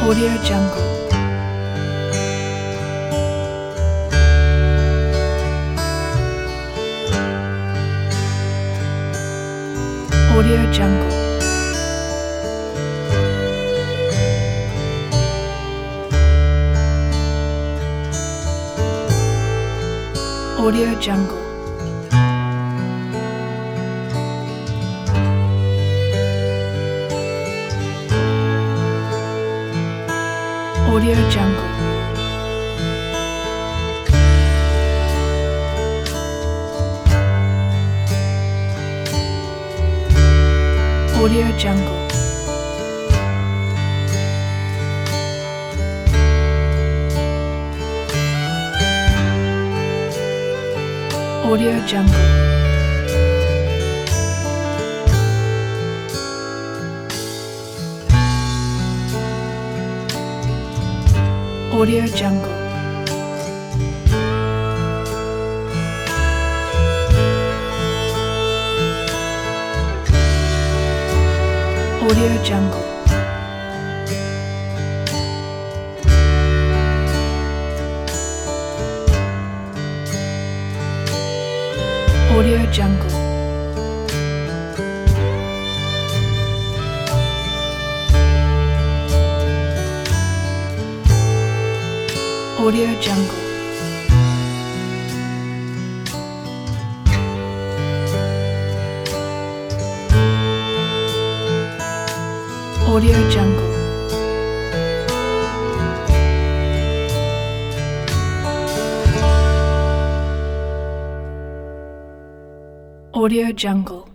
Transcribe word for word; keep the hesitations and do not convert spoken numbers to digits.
Audio Jungle. Audio Jungle. Audio Jungle. Audio Jungle. Audio Jungle. Audio Jungle. Audio Jungle. Audio Jungle. Audio Jungle. Audio Jungle. Audio Jungle. Audio Jungle.